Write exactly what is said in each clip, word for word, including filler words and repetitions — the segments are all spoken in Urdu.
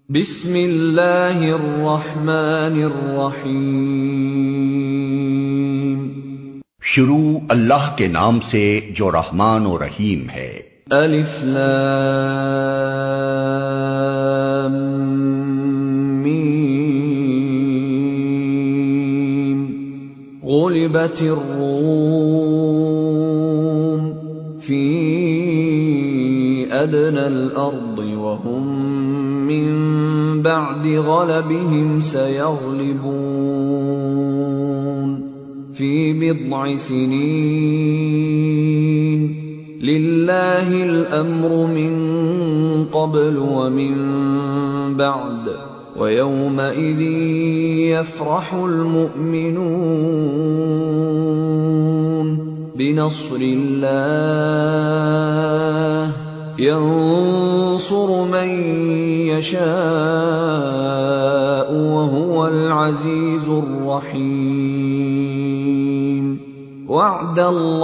بسم اللہ الرحمن الرحیم۔ شروع اللہ کے نام سے جو رحمان و رحیم ہے۔ الف لام میم۔ غلبت الروم فی ادنى الارض وهم من بعد غلبهم سيغلبون في بضع سنين لله الأمر من قبل ومن بعد ويومئذ يفرح المؤمنون بنصر الله ينصر من يشاء وهو العزيز الرحيم۔ وعد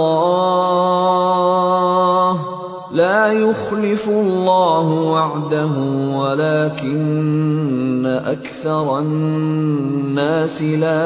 الله لا يخلف الله وعده ولكن أكثر الناس لا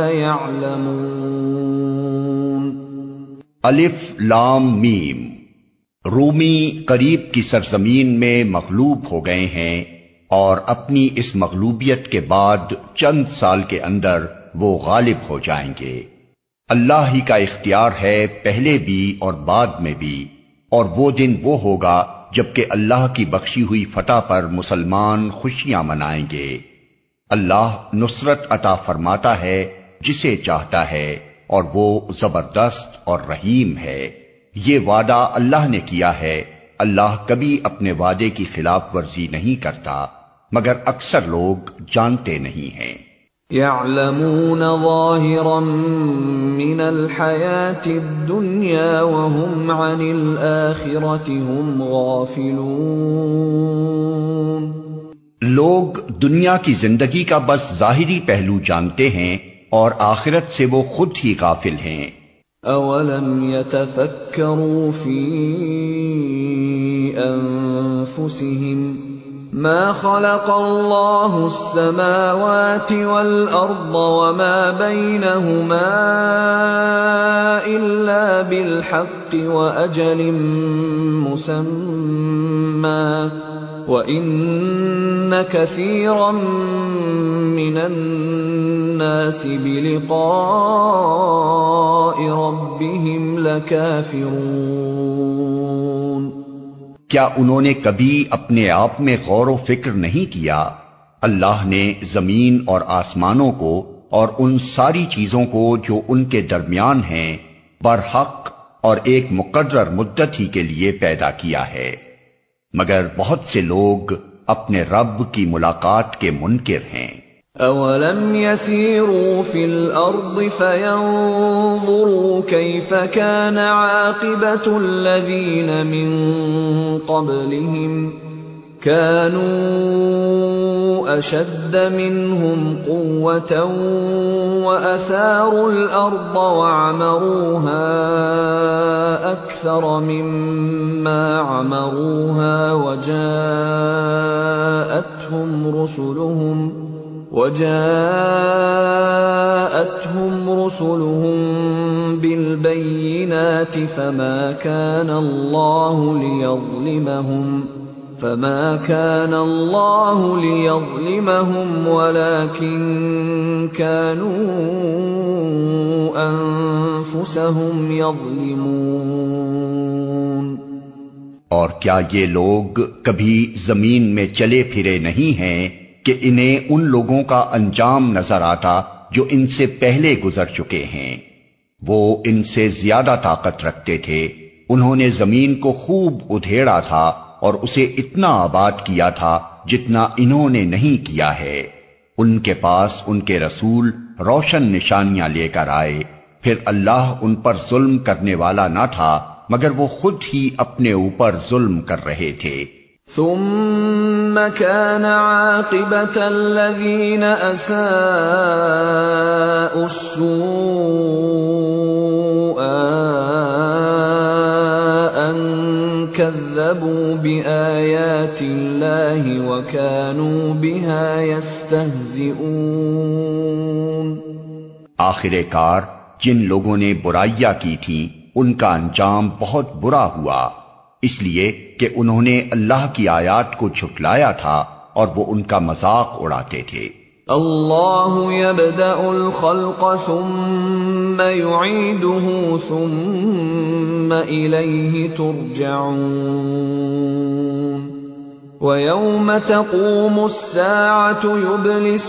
يعلمون۔ الف لام میم۔ رومی قریب کی سرزمین میں مغلوب ہو گئے ہیں اور اپنی اس مغلوبیت کے بعد چند سال کے اندر وہ غالب ہو جائیں گے۔ اللہ ہی کا اختیار ہے پہلے بھی اور بعد میں بھی، اور وہ دن وہ ہوگا جبکہ اللہ کی بخشی ہوئی فتح پر مسلمان خوشیاں منائیں گے۔ اللہ نصرت عطا فرماتا ہے جسے چاہتا ہے اور وہ زبردست اور رحیم ہے۔ یہ وعدہ اللہ نے کیا ہے، اللہ کبھی اپنے وعدے کی خلاف ورزی نہیں کرتا، مگر اکثر لوگ جانتے نہیں ہیں۔ يعلمون ظاہرا من الحیاة الدنیا وهم عن الآخرة هم غافلون۔ لوگ دنیا کی زندگی کا بس ظاہری پہلو جانتے ہیں اور آخرت سے وہ خود ہی غافل ہیں۔ اولم يتفکروا فی انفسهم ما خلق الله السماوات والارض وما بينهما الا بالحق واجل مسمى وَإِنَّ كَثِيرًا مِّنَ النَّاسِ بِلِقَاءِ رَبِّهِمْ لَكَافِرُونَ۔ کیا انہوں نے کبھی اپنے آپ میں غور و فکر نہیں کیا؟ اللہ نے زمین اور آسمانوں کو اور ان ساری چیزوں کو جو ان کے درمیان ہیں برحق اور ایک مقرر مدت ہی کے لیے پیدا کیا ہے، مگر بہت سے لوگ اپنے رب کی ملاقات کے منکر ہیں۔ اولم يسيروا في الارض فينظروا كيف كان عاقبة الذين من قبلهم كانوا اشد منهم قوة واثاروا الارض وعمروها اكثر مما عمروها وجاءتهم رسلهم وجاءتهم رسلهم بالبينات فما كان الله ليظلمهم فما كان الله ليظلمهم ولكن كانوا أنفسهم يظلمون۔ اور کیا یہ لوگ کبھی زمین میں چلے پھرے نہیں ہیں کہ انہیں ان لوگوں کا انجام نظر آتا جو ان سے پہلے گزر چکے ہیں؟ وہ ان سے زیادہ طاقت رکھتے تھے، انہوں نے زمین کو خوب ادھیڑا تھا اور اسے اتنا آباد کیا تھا جتنا انہوں نے نہیں کیا ہے۔ ان کے پاس ان کے رسول روشن نشانیاں لے کر آئے، پھر اللہ ان پر ظلم کرنے والا نہ تھا مگر وہ خود ہی اپنے اوپر ظلم کر رہے تھے۔ ثم كان عاقبة الذين أساءوا السوء أن كذبوا بآيات الله وكانوا بها يستهزئون۔ آخر کار جن لوگوں نے برائیاں کی تھیں ان کا انجام بہت برا ہوا، اس لیے کہ انہوں نے اللہ کی آیات کو جھٹلایا تھا اور وہ ان کا مذاق اڑاتے تھے۔ اللہ یبدأ الخلق ثم یعیدہ ثم الیہ ترجعون وَيَوْمَ تَقُومُ السَّاعَةُ يُبْلِسُ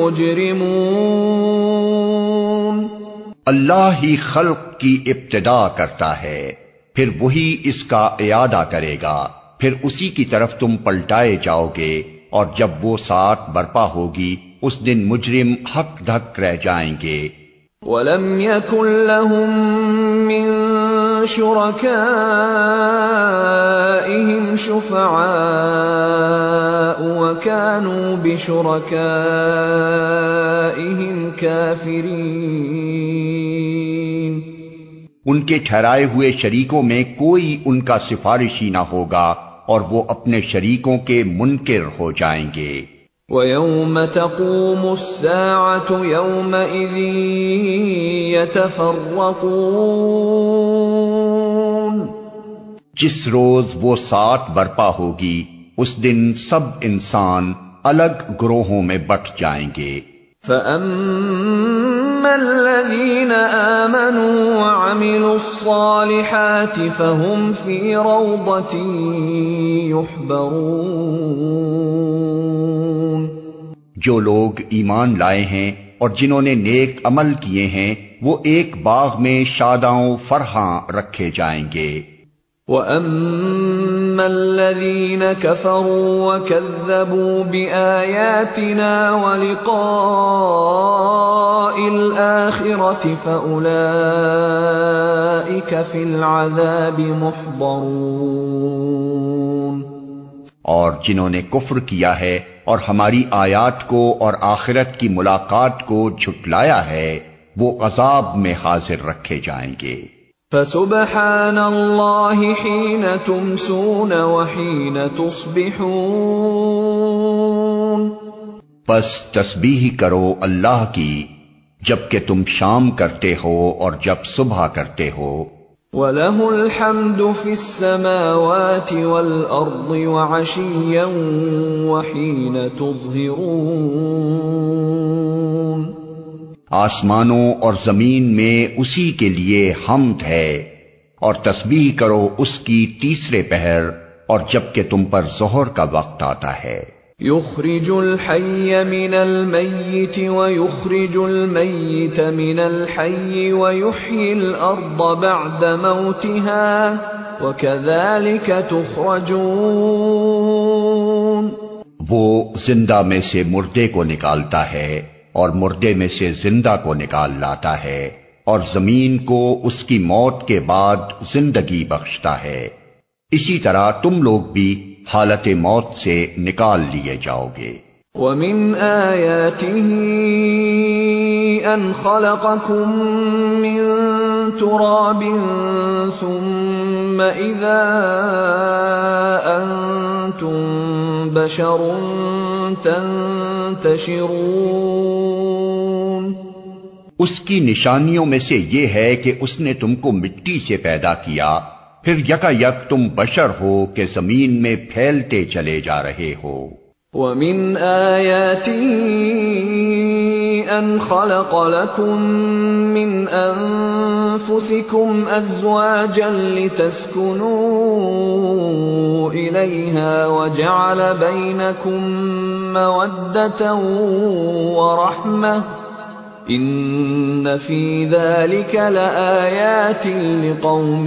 الْمُجْرِمُونَ۔ اللہ ہی خلق کی ابتدا کرتا ہے، پھر وہی اس کا اعادہ کرے گا، پھر اسی کی طرف تم پلٹائے جاؤ گے، اور جب وہ ساعت برپا ہوگی اس دن مجرم ہک دھک رہ جائیں گے۔ وَلَمْ يَكُنْ لَهُم مِّن شُرَكَائِهِمْ شُفَعَاءُ وَكَانُوا بِشُرَكَائِهِمْ كَافِرِينَ۔ ان کے ٹھہرائے ہوئے شریکوں میں کوئی ان کا سفارشی نہ ہوگا اور وہ اپنے شریکوں کے منکر ہو جائیں گے۔ وَيَوْمَ تَقُومُ السَّاعَةُ يَوْمَئِذٍ يَتَفَرَّقُونَ۔ جس روز وہ ساعت برپا ہوگی اس دن سب انسان الگ گروہوں میں بٹ جائیں گے۔ فَأَمَّا الَّذِينَ آمَنُوا وَعَمِلُوا الصَّالِحَاتِ فَهُمْ فِي رَوْضَةٍ يُحْبَرُونَ۔ جو لوگ ایمان لائے ہیں اور جنہوں نے نیک عمل کیے ہیں وہ ایک باغ میں شاداں فرحاں رکھے جائیں گے۔ وَأَمَّا الَّذِينَ كَفَرُوا وَكَذَّبُوا بِآيَاتِنَا وَلِقَاءِ الْآخِرَةِ فَأُولَئِكَ فِي الْعَذَابِ مُحْضَرُونَ۔ اور جنہوں نے کفر کیا ہے اور ہماری آیات کو اور آخرت کی ملاقات کو جھٹلایا ہے وہ عذاب میں حاضر رکھے جائیں گے۔ فَسُبْحَانَ اللَّهِ حِينَ تُمْسُونَ وَحِينَ تُصْبِحُونَ۔ بس تسبیح کرو اللہ کی جب کہ تم شام کرتے ہو اور جب صبح کرتے ہو۔ وَلَهُ الْحَمْدُ فِي السَّمَاوَاتِ وَالْأَرْضِ وَعَشِيًّا وَحِينَ تُظْهِرُونَ۔ آسمانوں اور زمین میں اسی کے لیے حمد ہے، اور تسبیح کرو اس کی تیسرے پہر اور جب کہ تم پر ظہر کا وقت آتا ہے۔ يخرج الحي من الميت ويخرج الميت من الحي ويحيي الأرض بعد موتها وكذلك تخرجون۔ وہ زندہ میں سے مردے کو نکالتا ہے اور مردے میں سے زندہ کو نکال لاتا ہے، اور زمین کو اس کی موت کے بعد زندگی بخشتا ہے، اسی طرح تم لوگ بھی حالت موت سے نکال لیے جاؤ گے۔ وَمِنْ آيَاتِهِ أَنْ خَلَقَكُم مِّن تُرَابٍ ثُمَّ إِذَا أَنْتُمْ بَشَرٌ تَنْتَشِرُونَ۔ اس کی نشانیوں میں سے یہ ہے کہ اس نے تم کو مٹی سے پیدا کیا، پھر یکا یک تم بشر ہو کہ زمین میں پھیلتے چلے جا رہے ہو۔ وَمِنْ آيَاتِهِ أَنْ خَلَقَ لَكُم مِّنْ أَنفُسِكُمْ أَزْوَاجًا لِتَسْكُنُوا إِلَيْهَا وَجَعَلَ بَيْنَكُم مَّوَدَّةً وَرَحْمَةً إِنَّ فِي ذَلِكَ لَآيَاتٍ لِقَوْمٍ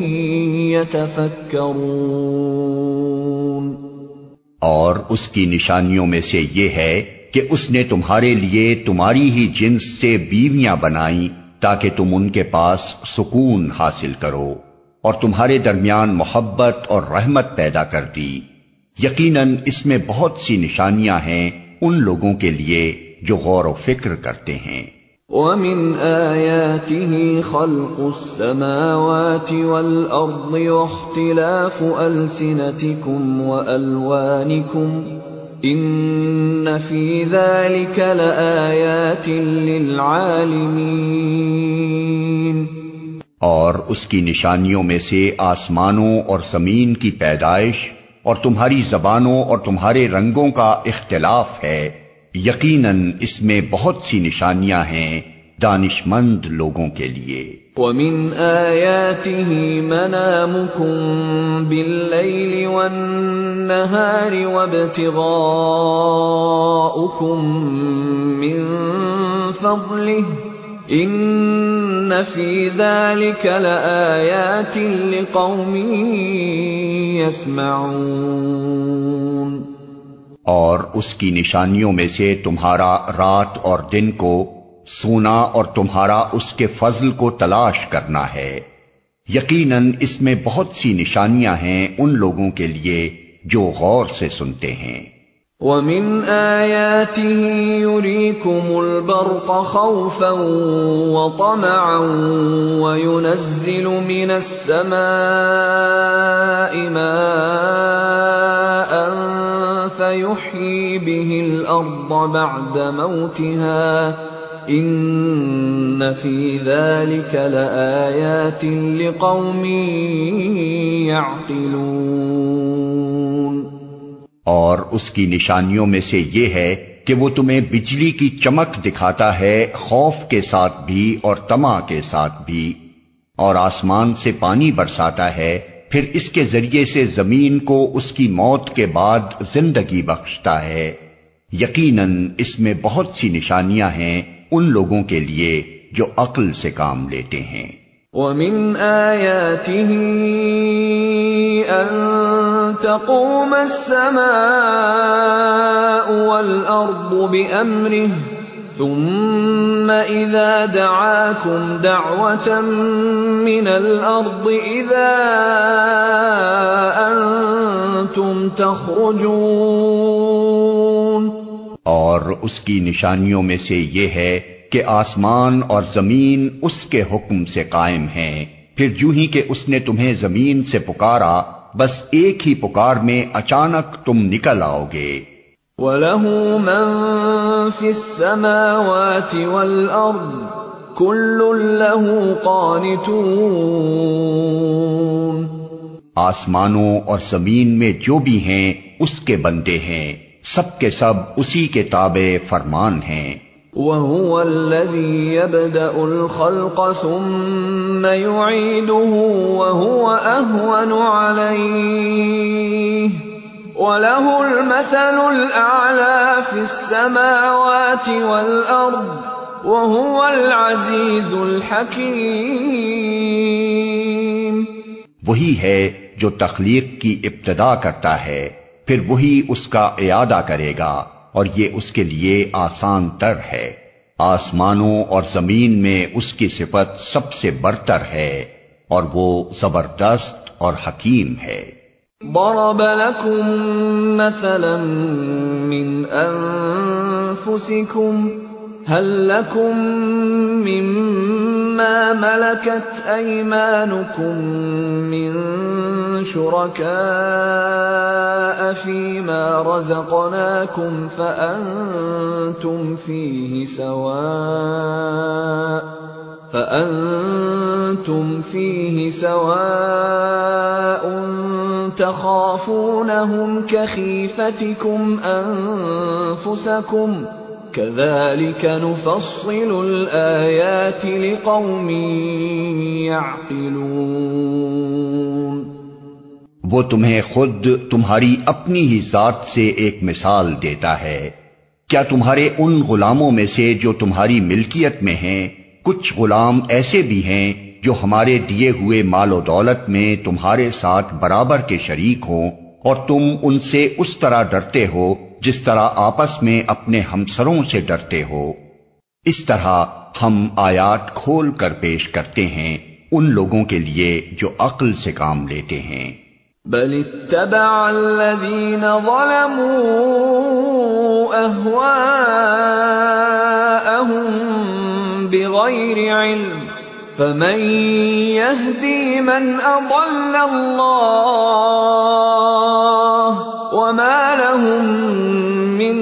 يَتَفَكَّرُونَ۔ اور اس کی نشانیوں میں سے یہ ہے کہ اس نے تمہارے لیے تمہاری ہی جنس سے بیویاں بنائیں تاکہ تم ان کے پاس سکون حاصل کرو، اور تمہارے درمیان محبت اور رحمت پیدا کر دی۔ یقیناً اس میں بہت سی نشانیاں ہیں ان لوگوں کے لیے جو غور و فکر کرتے ہیں۔ وَمِنْ آيَاتِهِ خَلْقُ السَّمَاوَاتِ وَالْأَرْضِ وَاخْتِلَافُ أَلْسِنَتِكُمْ وَأَلْوَانِكُمْ إِنَّ فِي ذَلِكَ لَآيَاتٍ لِلْعَالِمِينَ۔ اور اس کی نشانیوں میں سے آسمانوں اور زمین کی پیدائش اور تمہاری زبانوں اور تمہارے رنگوں کا اختلاف ہے، یقیناً اس میں بہت سی نشانیاں ہیں دانش مند لوگوں کے لیے۔ وَمِنْ آيَاتِهِ مَنَامُكُمْ بِاللَّيْلِ وَالنَّهَارِ وَابْتِغَاؤُكُمْ مِنْ فَضْلِهِ إِنَّ فِي ذَلِكَ لَآيَاتٍ لِقَوْمٍ يَسْمَعُونَ۔ اور اس کی نشانیوں میں سے تمہارا رات اور دن کو سونا اور تمہارا اس کے فضل کو تلاش کرنا ہے، یقیناً اس میں بہت سی نشانیاں ہیں ان لوگوں کے لیے جو غور سے سنتے ہیں۔ وَمِنْ آيَاتِهِ يُرِيكُمُ الْبَرْقَ خَوْفًا وَطَمَعًا وَيُنَزِّلُ مِنَ السَّمَاءِ مَاءً فَيُحْيِي بِهِ الْأَرْضَ بَعْدَ مَوْتِهَا إِنَّ فِي ذَلِكَ لَآيَاتٍ لِقَوْمٍ يَعْقِلُونَ۔ اور اس کی نشانیوں میں سے یہ ہے کہ وہ تمہیں بجلی کی چمک دکھاتا ہے، خوف کے ساتھ بھی اور طمع کے ساتھ بھی، اور آسمان سے پانی برساتا ہے، پھر اس کے ذریعے سے زمین کو اس کی موت کے بعد زندگی بخشتا ہے۔ یقیناً اس میں بہت سی نشانیاں ہیں ان لوگوں کے لیے جو عقل سے کام لیتے ہیں۔ وَمِنْ آيَاتِهِ أَن تَقُومَ السَّمَاءُ وَالْأَرْضُ بِأَمْرِهِ ثُمَّ إِذَا دَعَاكُمْ دَعْوَةً مِّنَ الْأَرْضِ إِذَا أَنْتُمْ تَخْرُجُونَ۔ اور اس کی نشانیوں میں سے یہ ہے کہ آسمان اور زمین اس کے حکم سے قائم ہیں، پھر جو ہی کہ اس نے تمہیں زمین سے پکارا، بس ایک ہی پکار میں اچانک تم نکل آؤ گے۔ وَلَهُ مَن فِي السَّمَاوَاتِ وَالْأَرْضِ كُلٌّ لَّهُ قَانِتُونَ۔ آسمانوں اور زمین میں جو بھی ہیں اس کے بندے ہیں، سب کے سب اسی کے تابع فرمان ہیں۔ وَهُوَ الَّذِي يَبْدَأُ الْخَلْقَ ثُمَّ يُعِيدُهُ وَهُوَ أَهْوَنُ عَلَيْهِ وَلَهُ الْمَثَلُ الْأَعْلَى فِي السَّمَاوَاتِ وَالْأَرْضِ وَهُوَ الْعَزِيزُ الْحَكِيمُ۔ وہی ہے جو تخلیق کی ابتدا کرتا ہے، پھر وہی اس کا اعادہ کرے گا، اور یہ اس کے لیے آسان تر ہے۔ آسمانوں اور زمین میں اس کی صفت سب سے برتر ہے، اور وہ زبردست اور حکیم ہے۔ ضرب لكم مثلا من أنفسكم هل لكم مما ملكت أيمانكم من شركاء فيما رزقناكم فأنتم فيه سواء فأنتم فيه سواء تخافونهم كخيفتكم أنفسكم كذلك نفصل الآيات لقوم يعقلون۔ وہ تمہیں خود تمہاری اپنی ہی ذات سے ایک مثال دیتا ہے۔ کیا تمہارے ان غلاموں میں سے جو تمہاری ملکیت میں ہیں کچھ غلام ایسے بھی ہیں جو ہمارے دیے ہوئے مال و دولت میں تمہارے ساتھ برابر کے شریک ہوں، اور تم ان سے اس طرح ڈرتے ہو جس طرح آپس میں اپنے ہمسروں سے ڈرتے ہو؟ اس طرح ہم آیات کھول کر پیش کرتے ہیں ان لوگوں کے لیے جو عقل سے کام لیتے ہیں۔ بل اتبع الذين ظلموا أهواءهم بغير علم فمن يهدي من أضل الله وما لهم من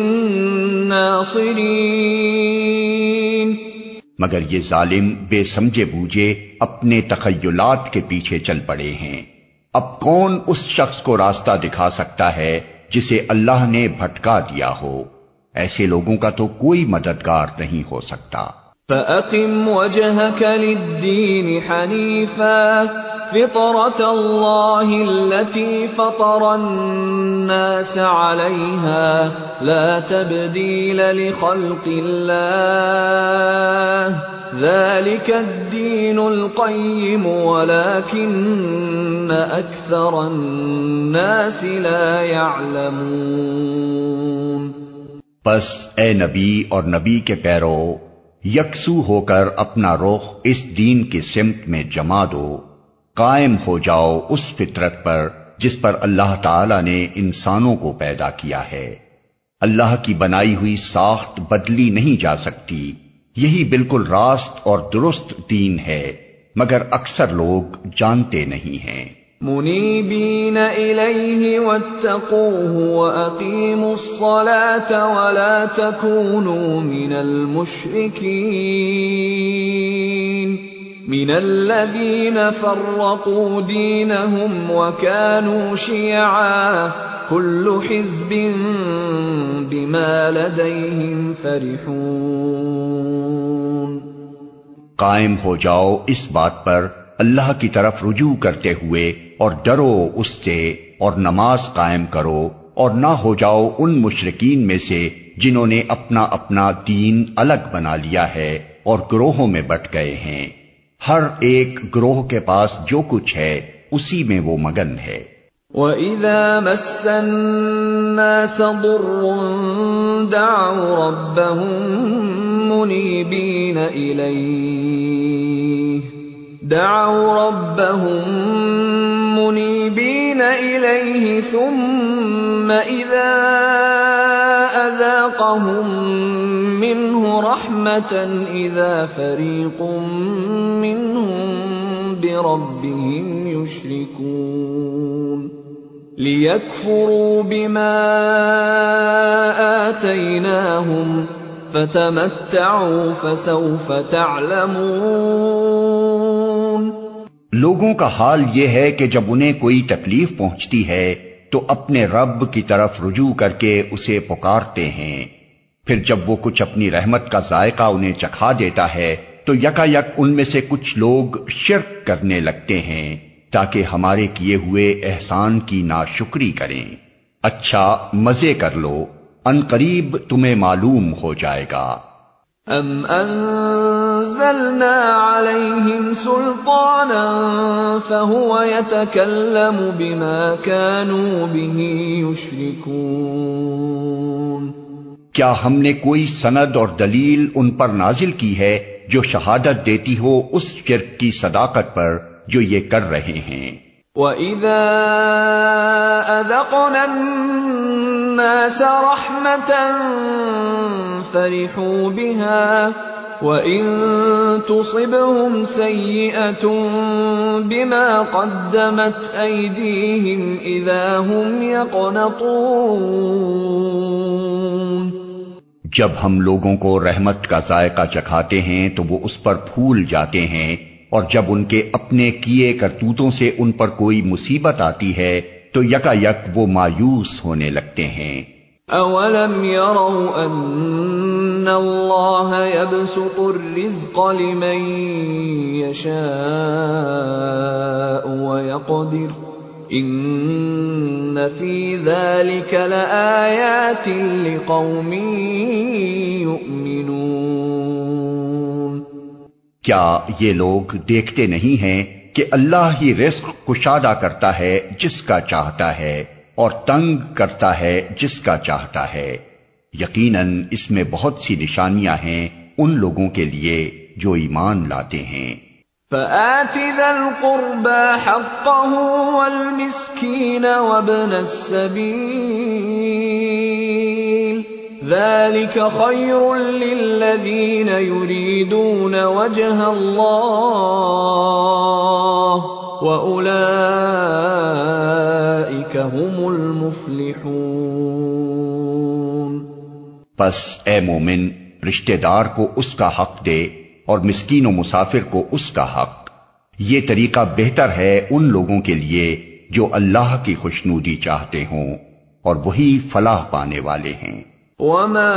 ناصرين۔ مگر یہ ظالم بے سمجھے بوجھے اپنے تخیلات کے پیچھے چل پڑے ہیں۔ اب کون اس شخص کو راستہ دکھا سکتا ہے جسے اللہ نے بھٹکا دیا ہو؟ ایسے لوگوں کا تو کوئی مددگار نہیں ہو سکتا۔ فَأَقِمْ وَجْهَكَ لِلدِّينِ حَنِيفًا فِطْرَةَ اللَّهِ الَّتِي فَطَرَ النَّاسَ عَلَيْهَا لَا تَبْدِيلَ لِخَلْقِ اللَّهِ ذَلِكَ الدِّينُ الْقَيِّمُ وَلَكِنَّ أَكْثَرَ النَّاسِ لَا يَعْلَمُونَ۔ پس اے نبی اور نبی کے پیرو، یکسو ہو کر اپنا رخ اس دین کی سمت میں جما دو، قائم ہو جاؤ اس فطرت پر جس پر اللہ تعالی نے انسانوں کو پیدا کیا ہے۔ اللہ کی بنائی ہوئی ساخت بدلی نہیں جا سکتی، یہی بالکل راست اور درست دین ہے، مگر اکثر لوگ جانتے نہیں ہیں۔ منیبین الیہ واتقوہ واقیموا الصلاة ولا تکونوا من المشرکین من الذین فرقوا دینہم وکانوا شیعا کل حزب بما لدیہم فرحون۔ قائم ہو جاؤ اس بات پر اللہ کی طرف رجوع کرتے ہوئے اور ڈرو اس سے، اور نماز قائم کرو، اور نہ ہو جاؤ ان مشرکین میں سے جنہوں نے اپنا اپنا دین الگ بنا لیا ہے اور گروہوں میں بٹ گئے ہیں۔ ہر ایک گروہ کے پاس جو کچھ ہے اسی میں وہ مگن ہے۔ وَإِذَا مَسَّ النَّاسَ ضُرٌّ دَعَوْا رَبَّهُم مُنِيبِينَ إِلَيْهِ دعوا ربهم منيبين إليه ثم إذا أذاقهم منه رحمة إذا فريق منهم بربهم يشركون ليكفروا بما آتيناهم فتمتعوا فسوف تعلمون۔ لوگوں کا حال یہ ہے کہ جب انہیں کوئی تکلیف پہنچتی ہے تو اپنے رب کی طرف رجوع کر کے اسے پکارتے ہیں، پھر جب وہ کچھ اپنی رحمت کا ذائقہ انہیں چکھا دیتا ہے تو یکا یک ان میں سے کچھ لوگ شرک کرنے لگتے ہیں تاکہ ہمارے کیے ہوئے احسان کی ناشکری کریں۔ اچھا مزے کر لو، ان قریب تمہیں معلوم ہو جائے گا۔ ام انزلنا علیہم سلطانا فہو یتکلم بما كانوا به یشرکون۔ کیا ہم نے کوئی سند اور دلیل ان پر نازل کی ہے جو شہادت دیتی ہو اس شرک کی صداقت پر جو یہ کر رہے ہیں؟ وَإِذَا أَذَقْنَا النَّاسَ رَحْمَةً فَرِحُوا بِهَا وَإِن تُصِبْهُمْ سَيِّئَةٌ بِمَا قَدَّمَتْ أَيْدِيهِمْ إِذَا هُمْ يَقْنَطُونَ۔ جب ہم لوگوں کو رحمت کا ذائقہ چکھاتے ہیں تو وہ اس پر پھول جاتے ہیں، اور جب ان کے اپنے کیے کرتوتوں سے ان پر کوئی مصیبت آتی ہے تو یکا یک وہ مایوس ہونے لگتے ہیں۔ اولم يروا ان اللہ يبسط الرزق لمن يشاء ويقدر ان في ذلك لآیات لقوم یؤمنون۔ کیا یہ لوگ دیکھتے نہیں ہیں کہ اللہ ہی رزق کشادہ کرتا ہے جس کا چاہتا ہے اور تنگ کرتا ہے جس کا چاہتا ہے؟ یقیناً اس میں بہت سی نشانیاں ہیں ان لوگوں کے لیے جو ایمان لاتے ہیں۔ فآت ذا القربى حقه والمسكين وابن السبيل ذلك خير للذين يريدون وجه الله وأولئك هم المفلحون۔ پس اے مومن، رشتہ دار کو اس کا حق دے اور مسکین و مسافر کو اس کا حق۔ یہ طریقہ بہتر ہے ان لوگوں کے لیے جو اللہ کی خوشنودی چاہتے ہوں، اور وہی فلاح پانے والے ہیں۔ وَمَا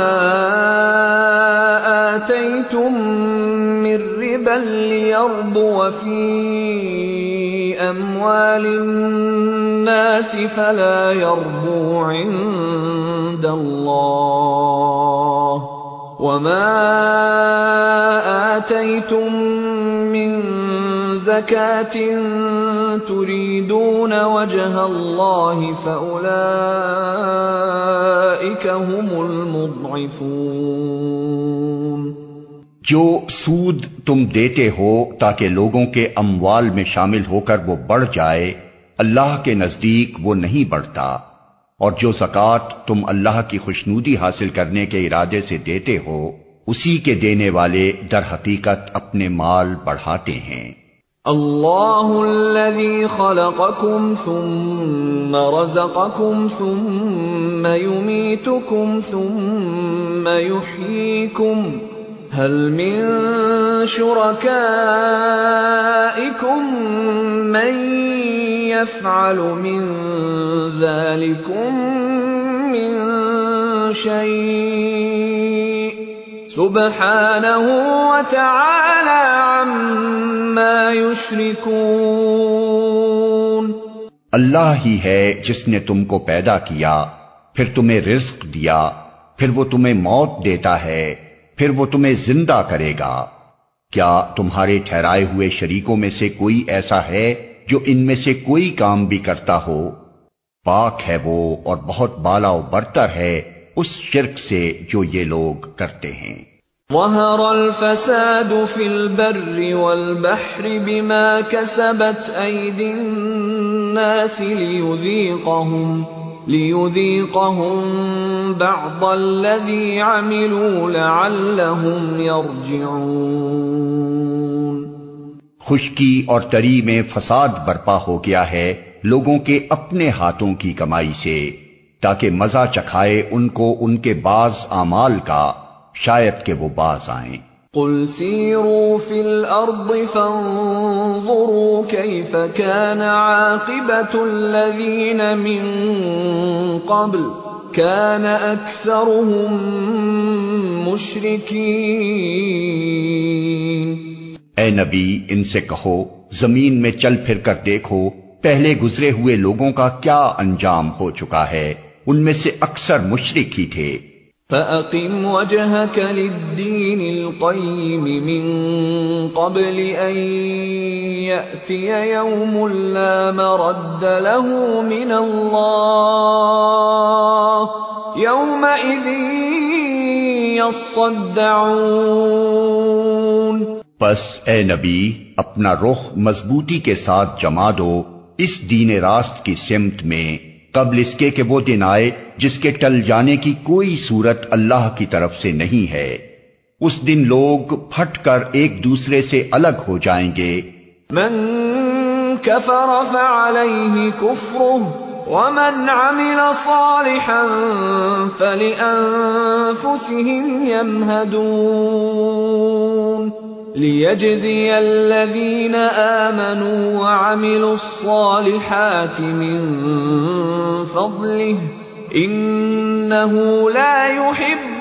آتَيْتُم مِّن رِّبًا لِّيَرْبُوَ فِي أَمْوَالِ النَّاسِ فَلَا يَرْبُو عِندَ اللَّهِ وَمَا آتَيْتُم مِّن زَكَاةٍ تُرِيدُونَ وَجْهَ اللَّهِ فَأُولَئِكَ هُمُ الْمُضْعِفُونَ۔ جو سود تم دیتے ہو تاکہ لوگوں کے اموال میں شامل ہو کر وہ بڑھ جائے، اللہ کے نزدیک وہ نہیں بڑھتا، اور جو زکوٰۃ تم اللہ کی خوشنودی حاصل کرنے کے ارادے سے دیتے ہو، اسی کے دینے والے در حقیقت اپنے مال بڑھاتے ہیں۔ اللہ الذی خلقکم ثم رزقکم ثم یمیتکم ثم یحییکم هل من شرکائکم من يفعل من ذلكم من شيء سبحانه وتعالى عما يشركون۔ اللہ ہی ہے جس نے تم کو پیدا کیا، پھر تمہیں رزق دیا، پھر وہ تمہیں موت دیتا ہے، پھر وہ تمہیں زندہ کرے گا۔ کیا تمہارے ٹھہرائے ہوئے شریکوں میں سے کوئی ایسا ہے جو ان میں سے کوئی کام بھی کرتا ہو؟ پاک ہے وہ اور بہت بالا و برتر ہے اس شرک سے جو یہ لوگ کرتے ہیں۔ ظہر الفساد فی البر والبحر بما کسبت ایدی الناس لیذیقہم لیذیقہم بعض الذی عملوا لعلہم یرجعون۔ خشکی اور تری میں فساد برپا ہو گیا ہے لوگوں کے اپنے ہاتھوں کی کمائی سے، تاکہ مزہ چکھائے ان کو ان کے بعض اعمال کا، شاید کہ وہ باز آئیں۔ قل سیروا فی الارض فانظروا کیف کان عاقبۃ الذین من قبل کان اکثرهم مشرکین۔ اے نبی، ان سے کہو زمین میں چل پھر کر دیکھو پہلے گزرے ہوئے لوگوں کا کیا انجام ہو چکا ہے، ان میں سے اکثر مشرک ہی تھے۔ فَأَقِمْ وَجْهَكَ لِلدِّينِ الْقَيِّمِ مِنْ قَبْلِ أَنْ يَأْتِيَ يَوْمٌ لَا مَرَدَّ لَهُ مِنَ اللَّهِ يَوْمَئِذٍ يَصَّدَّعُونَ۔ پس اے نبی، اپنا رخ مضبوطی کے ساتھ جما دو اس دین راست کی سمت میں، قبل اس کے کہ وہ دن آئے جس کے ٹل جانے کی کوئی صورت اللہ کی طرف سے نہیں ہے۔ اس دن لوگ پھٹ کر ایک دوسرے سے الگ ہو جائیں گے۔ من کفر فعلیہ کفرہ ومن عمل صالحا فلأنفسهم یمہدون لیجزی الذین آمنوا وعملوا الصالحات من فضلہ انہ لا يحب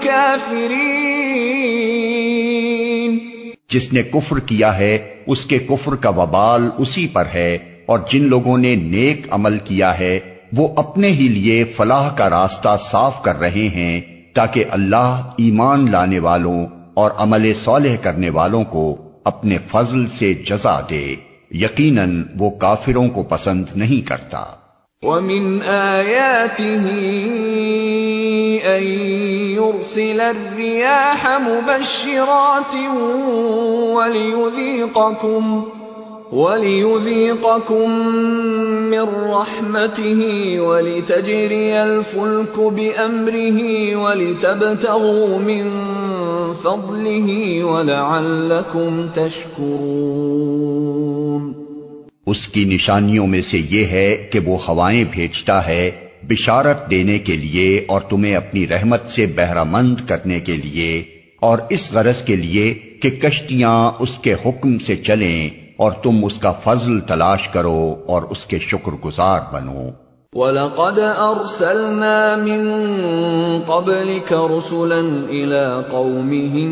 الکافرین۔ جس نے کفر کیا ہے اس کے کفر کا وبال اسی پر ہے، اور جن لوگوں نے نیک عمل کیا ہے وہ اپنے ہی لیے فلاح کا راستہ صاف کر رہے ہیں، تاکہ اللہ ایمان لانے والوں اور عمل صالح کرنے والوں کو اپنے فضل سے جزا دے، یقیناً وہ کافروں کو پسند نہیں کرتا۔ وَمِنْ آيَاتِهِ أَن يُرْسِلَ الرِّيَاحَ مُبَشِّرَاتٍ وَلِيُذِيقَكُمْ وَلِيُذِيقَكُم مِّن رَّحْمَتِهِ وَلِتَجْرِيَ الْفُلْكُ بِأَمْرِهِ وَلِتَبْتَغُوا مِن فَضْلِهِ وَلَعَلَّكُمْ تَشْكُرُونَ۔ اس کی نشانیوں میں سے یہ ہے کہ وہ ہوائیں بھیجتا ہے بشارت دینے کے لیے اور تمہیں اپنی رحمت سے بہرہ مند کرنے کے لیے، اور اس غرض کے لیے کہ کشتیاں اس کے حکم سے چلیں اور تم اس کا فضل تلاش کرو اور اس کے شکر گزار بنو۔ وَلَقَدْ أَرْسَلْنَا مِن قَبْلِكَ رُسُلًا إِلَىٰ قَوْمِهِمْ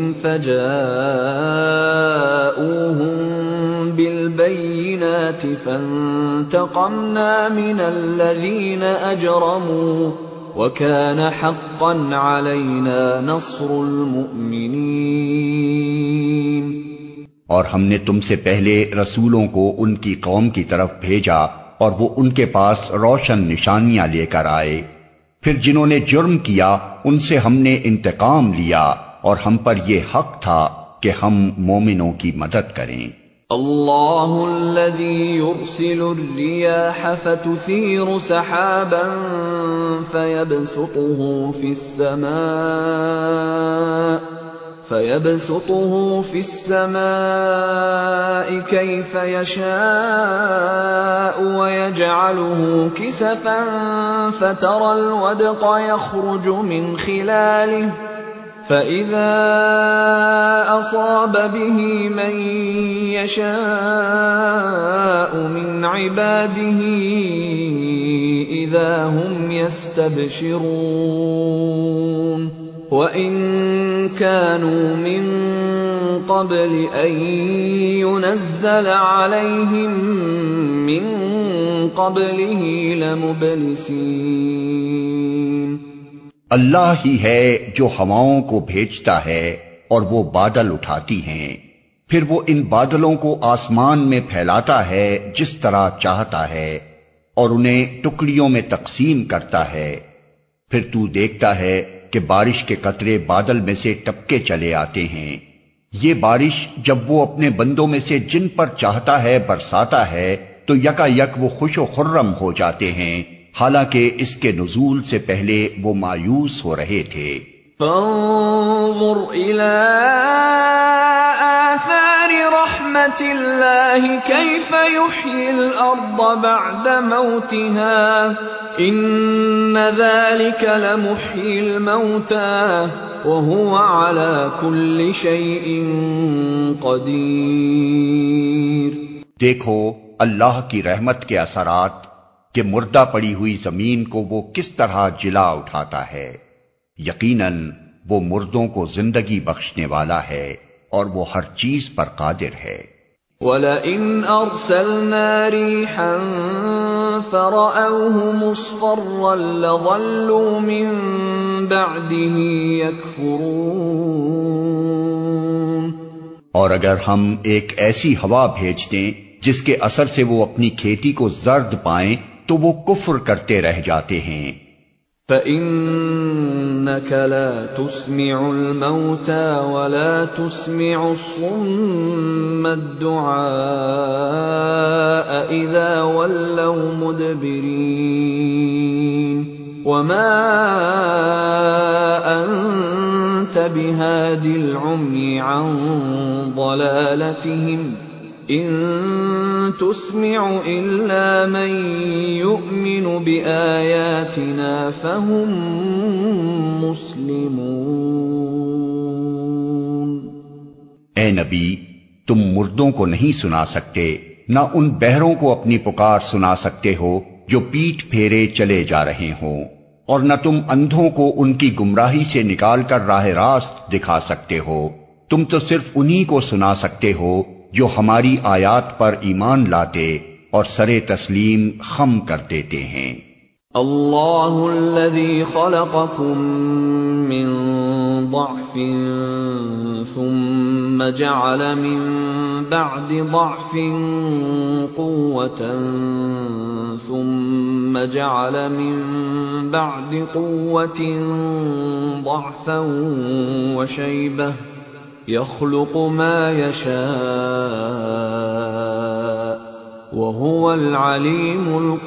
فَجَاءُوهُم بِالْبَيِّنَاتِ فَانتَقَمْنَا مِنَ الَّذِينَ أَجْرَمُوا وَكَانَ حَقًّا عَلَيْنَا نَصْرُ الْمُؤْمِنِينَ۔ اور ہم نے تم سے پہلے رسولوں کو ان کی قوم کی طرف بھیجا اور وہ ان کے پاس روشن نشانیاں لے کر آئے، پھر جنہوں نے جرم کیا ان سے ہم نے انتقام لیا اور ہم پر یہ حق تھا کہ ہم مومنوں کی مدد کریں۔ اللہ الذی یرسل الریاح فتثیر سحابا فیبسطه فی السماء فَيَبْسُطُهُ فِي السَّمَاءِ كَيْفَ يَشَاءُ وَيَجْعَلُهُ كِسَفًا فَتَرَى الْوَدْقَ يَخْرُجُ مِنْ خِلَالِهِ فَإِذَا أَصَابَ بِهِ مَن يَشَاءُ مِنْ عِبَادِهِ إِذَا هُمْ يَسْتَبْشِرُونَ وَإِن كَانُوا مِن قَبْلِ أَن يُنَزَّلَ عَلَيْهِم مِّن قَبْلِهِ لَمُبْلِسِينَ۔ اللہ ہی ہے جو ہواؤں کو بھیجتا ہے اور وہ بادل اٹھاتی ہیں، پھر وہ ان بادلوں کو آسمان میں پھیلاتا ہے جس طرح چاہتا ہے اور انہیں ٹکڑیوں میں تقسیم کرتا ہے، پھر تو دیکھتا ہے کہ بارش کے قطرے بادل میں سے ٹپکے چلے آتے ہیں۔ یہ بارش جب وہ اپنے بندوں میں سے جن پر چاہتا ہے برساتا ہے تو یکا یک وہ خوش و خرم ہو جاتے ہیں، حالانکہ اس کے نزول سے پہلے وہ مایوس ہو رہے تھے۔ فانظر إلى آثار رحمت اللہ کیف یحیی الارض بعد موتها ان ذلك لمحیی الموتى وهو على كل شيء قدیر۔ دیکھو اللہ کی رحمت کے اثرات کہ مردہ پڑی ہوئی زمین کو وہ کس طرح جلا اٹھاتا ہے، یقیناً وہ مردوں کو زندگی بخشنے والا ہے اور وہ ہر چیز پر قادر ہے۔ وَلَئِنْ أَرْسَلْنَا رِيحًا فَرَأَوْهُ مُصْفَرًّا لَظَلُّوا مِن بَعْدِهِ يَكْفُرُونَ۔ اور اگر ہم ایک ایسی ہوا بھیج دیں جس کے اثر سے وہ اپنی کھیتی کو زرد پائیں تو وہ کفر کرتے رہ جاتے ہیں۔ فَإِنَّكَ لَا تُسْمِعُ الْمَوْتَى وَلَا تُسْمِعُ الصُّمَّ الدُّعَاءَ إِذَا وَلَّوْا مُدْبِرِينَ وَمَا أَنْتَ بِهَادِ الْعُمْيِ عَنْ ضَلَالَتِهِمْ إِن تُسْمِعُ إِلَّا مَن يُؤْمِنُ بِآيَاتِنَا فَهُم مُسْلِمُونَ۔ اے نبی، تم مردوں کو نہیں سنا سکتے، نہ ان بہروں کو اپنی پکار سنا سکتے ہو جو پیٹھ پھیرے چلے جا رہے ہوں، اور نہ تم اندھوں کو ان کی گمراہی سے نکال کر راہ راست دکھا سکتے ہو، تم تو صرف انہی کو سنا سکتے ہو جو ہماری آیات پر ایمان لاتے اور سرے تسلیم خم کر دیتے ہیں۔ اللہ الذی خلقکم من ضعف ثم جعل من بعد ضعف قوة ثم جعل من بعد قوة ضعفا وشیبة يخلق ما يشاء وهو العليم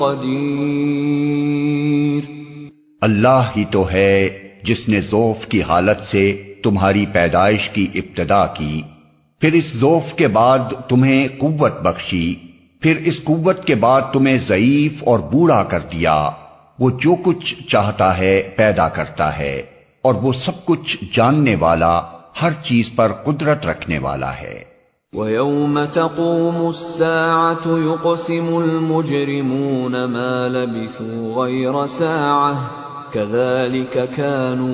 القدير۔ اللہ ہی تو ہے جس نے ضعف کی حالت سے تمہاری پیدائش کی ابتدا کی، پھر اس ضعف کے بعد تمہیں قوت بخشی، پھر اس قوت کے بعد تمہیں ضعیف اور بوڑھا کر دیا۔ وہ جو کچھ چاہتا ہے پیدا کرتا ہے، اور وہ سب کچھ جاننے والا، ہر چیز پر قدرت رکھنے والا ہے۔ وَيَوْمَ تَقُومُ السَّاعَةُ يُقْسِمُ الْمُجْرِمُونَ مَا لَبِثُوا غَيْرَ سَاعَةٍ كَذَلِكَ كَانُوا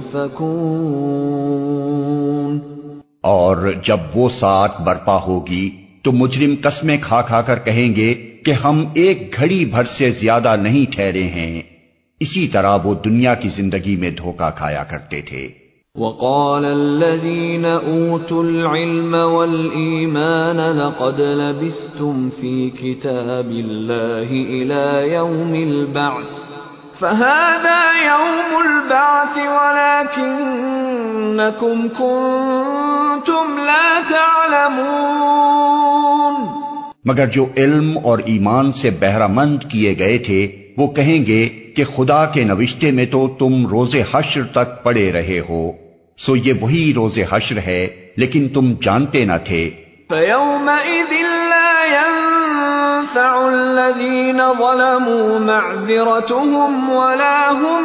يُؤْفَكُونَ۔ اور جب وہ ساعت برپا ہوگی تو مجرم قسمیں کھا کھا کر کہیں گے کہ ہم ایک گھڑی بھر سے زیادہ نہیں ٹھہرے ہیں۔ اسی طرح وہ دنیا کی زندگی میں دھوکہ کھایا کرتے تھے۔ وَقَالَ الَّذِينَ أُوتُوا الْعِلْمَ وَالْإِيمَانَ لَقَدْ لَبِثْتُمْ فِي كِتَابِ اللَّهِ إِلَى يَوْمِ الْبَعْثِ فَهَذَا يَوْمُ الْبَعْثِ وَلَكِنَّكُمْ كُنتُمْ لَا تَعْلَمُونَ۔ مگر جو علم اور ایمان سے بہرہ مند کیے گئے تھے وہ کہیں گے کہ خدا کے نوشتے میں تو تم روز حشر تک پڑے رہے ہو، سو یہ وہی روز حشر ہے لیکن تم جانتے نہ تھے۔ فَيَوْمَئِذٍ لَا يَنفَعُ الَّذِينَ ظَلَمُوا مَعْذِرَتُهُمْ وَلَا هُمْ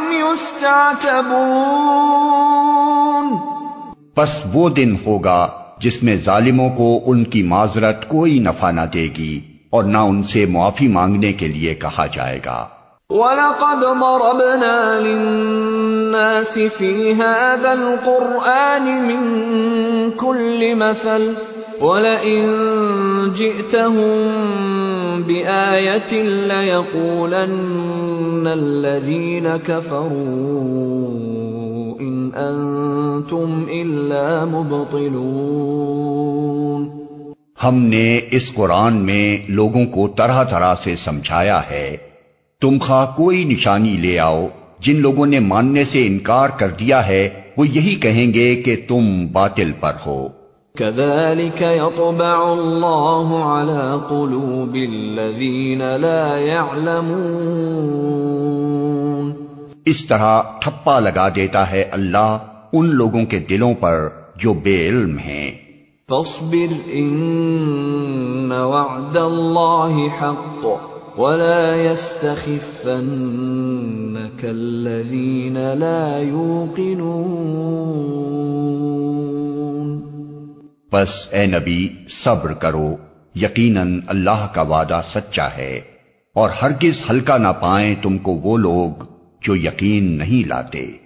يُسْتَعْتَبُونَ۔ پس وہ دن ہوگا جس میں ظالموں کو ان کی معذرت کوئی نفع نہ دے گی اور نہ ان سے معافی مانگنے کے لیے کہا جائے گا۔ وَلَقَدْ ضَرَبْنَا لِلنَّاسِ فِي هَذَا الْقُرْآنِ مِنْ كُلِّ مَثَلٍ وَلَئِنْ جِئْتَهُمْ بِآيَةٍ لَيَقُولَنَّ الَّذِينَ كَفَرُوا إِنْ أَنْتُمْ إِلَّا مُبْطِلُونَ۔ ہم نے اس قرآن میں لوگوں کو طرح طرح سے سمجھایا ہے، تم خواہ کوئی نشانی لے آؤ، جن لوگوں نے ماننے سے انکار کر دیا ہے وہ یہی کہیں گے کہ تم باطل پر ہو۔ كَذَلِكَ يَطْبَعُ اللَّهُ عَلَى قُلُوبِ الَّذِينَ لَا يَعْلَمُونَ۔ اس طرح ٹھپا لگا دیتا ہے اللہ ان لوگوں کے دلوں پر جو بے علم ہیں۔ فَاصْبِرْ إِنَّ وَعْدَ اللَّهِ حَقٌّ وَلَا يَسْتَخِفَّنَّكَ الَّذِينَ لَا يُوقِنُونَ۔ بس اے نبی صبر کرو، یقیناً اللہ کا وعدہ سچا ہے، اور ہرگز ہلکا نہ پائیں تم کو وہ لوگ جو یقین نہیں لاتے۔